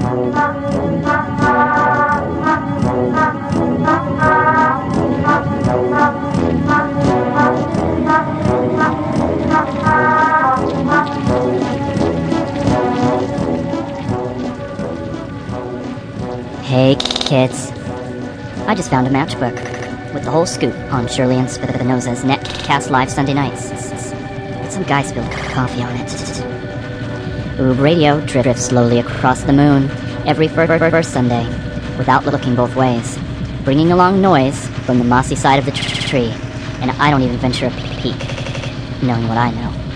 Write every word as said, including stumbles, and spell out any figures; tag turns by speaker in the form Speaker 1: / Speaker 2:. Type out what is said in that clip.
Speaker 1: Hey, kids. I just found a matchbook with the whole scoop on Shirley and Spinoza's Netcast Live Sunday nights. But some guy spilled coffee on it. Oob Radio drifts slowly across the moon every first Sunday, without looking both ways, bringing along noise from the mossy side of the tree, and I don't even venture a peek, knowing what I know.